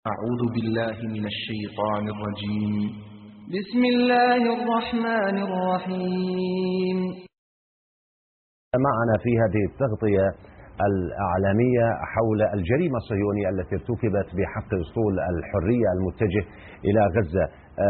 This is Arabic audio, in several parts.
أعوذ بالله من الشيطان الرجيم. بسم الله الرحمن الرحيم. معنا في هذه التغطية الإعلامية حول الجريمة الصهيونية التي ارتكبت بحق أسطول الحرية المتجه إلى غزة.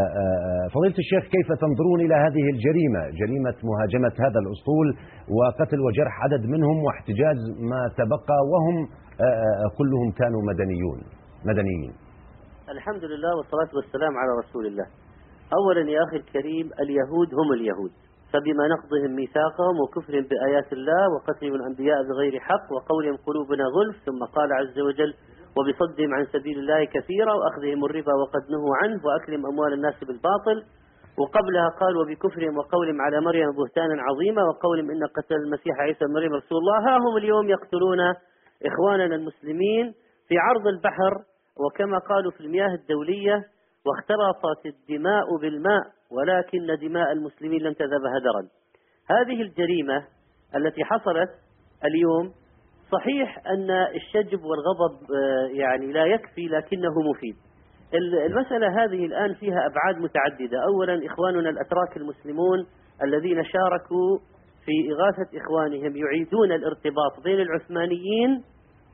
فضيلة الشيخ، كيف تنظرون إلى هذه الجريمة، جريمة مهاجمة هذا الأسطول وقتل وجرح عدد منهم واحتجاز ما تبقى وهم كلهم كانوا مدنيين؟ الحمد لله والصلاة والسلام على رسول الله. أولا يا أخي الكريم، اليهود هم اليهود، فبما نقضهم ميثاقهم وكفرهم بآيات الله وقتلهم الأنبياء بغير حق وقولهم قلوبنا غلف، ثم قال عز وجل وبصدهم عن سبيل الله كثيرا وأخذهم الربا وقد نهوا عنه وأكلهم أموال الناس بالباطل، وقبلها قال وبكفرهم وقولهم على مريم بهتانا عظيما وقولهم إن قتل المسيح عيسى بن مريم رسول الله. ها هم اليوم يقتلون إخواننا المسلمين في عرض البحر، وكما قالوا في المياه الدولية واختلطت الدماء بالماء ولكن دماء المسلمين لم تذهب هدرا. هذه الجريمة التي حصلت اليوم، صحيح أن الشجب والغضب يعني لا يكفي لكنه مفيد. المسألة هذه الآن فيها أبعاد متعددة. أولا إخواننا الأتراك المسلمون الذين شاركوا في إغاثة إخوانهم يعيدون الارتباط بين العثمانيين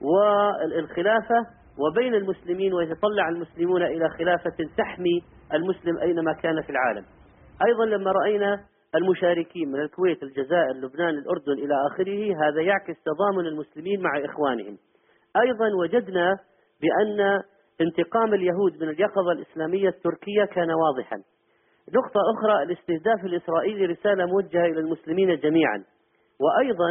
والخلافة وبين المسلمين، ويتطلع المسلمون إلى خلافة تحمي المسلم أينما كان في العالم. أيضا لما رأينا المشاركين من الكويت الجزائر لبنان الأردن إلى آخره، هذا يعكس تضامن المسلمين مع إخوانهم. أيضا وجدنا بأن انتقام اليهود من اليقظة الإسلامية التركية كان واضحا. نقطة أخرى، الاستهداف الإسرائيلي رسالة موجهة إلى المسلمين جميعا. وأيضا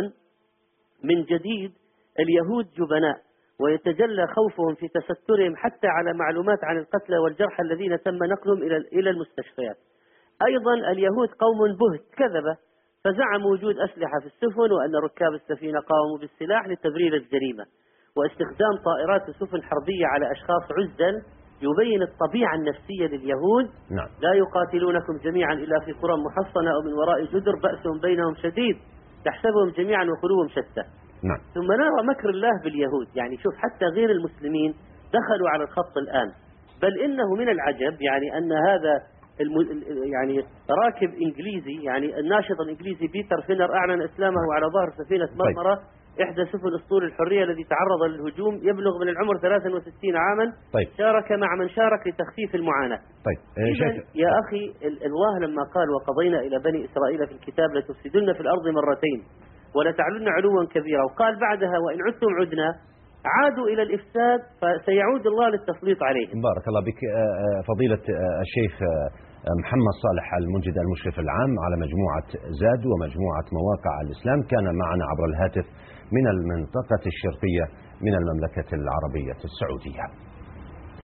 من جديد اليهود جبناء، ويتجلى خوفهم في تسترهم حتى على معلومات عن القتلى والجرحى الذين تم نقلهم إلى المستشفيات. أيضا اليهود قوم بهت كذبة، فزعموا وجود أسلحة في السفن وأن ركاب السفينة قاوموا بالسلاح لتبرير الجريمة، واستخدام طائرات وسفن حربية على أشخاص عزل يبين الطبيعة النفسية لليهود. نعم. لا يقاتلونكم جميعا إلا في قرى محصنة أو من وراء جدر بأسهم بينهم شديد تحسبهم جميعا وقلوبهم شتى. نعم. ثم نرى مكر الله باليهود، يعني شوف حتى غير المسلمين دخلوا على الخط الآن. بل إنه من العجب يعني أن هذا يعني راكب إنجليزي، يعني الناشط الإنجليزي بيتر فينر أعلن إسلامه على ظهر سفينة مرمرة إحدى سفن أسطول الحرية الذي تعرض للهجوم، يبلغ من العمر 63 عاما. شارك مع من شارك لتخفيف المعاناة. يا أخي الله لما قال وقضينا إلى بني إسرائيل في الكتاب لتفسدن في الأرض مرتين ولتعلن علوا كبيرا، وقال بعدها وإن عدتم عدنا، عادوا إلى الإفساد فسيعود الله للتسليط عليهم. بارك الله بك. فضيلة الشيخ محمد صالح المنجد المشرف العام على مجموعة زاد ومجموعة مواقع الإسلام كان معنا عبر الهاتف من المنطقة الشرقية من المملكة العربية السعودية.